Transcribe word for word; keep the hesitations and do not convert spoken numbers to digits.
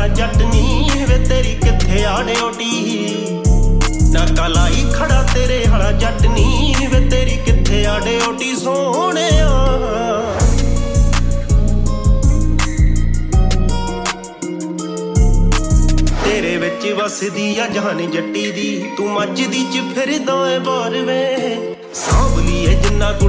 ਜੱਟ ਨੀ ਵੇ ਤੇਰੀ ਕਿੱਥੇ ਆ ਡਿਊਟੀ। ਨਾਕਾ ਲਾਈ ਖੜਾ ਤੇਰੇ ਵਾਲਾ ਜੱਟ ਨੀ ਵੇ ਤੇਰੀ ਕਿੱਥੇ ਆ ਡਿਊਟੀ ਸੋਹਣਿਆ। ਤੇਰੇ ਵਿੱਚ ਵਸਦੀ ਆ ਜਾਨ ਜੱਟੀ ਦੀ, ਤੂੰ ਮੱਝਦੀ ਚ ਫਿਰਦਾ ਏ ਬਾਰ ਵੇ। ਸਾਂਭ ਲਈਏ ਜਿੰਨਾ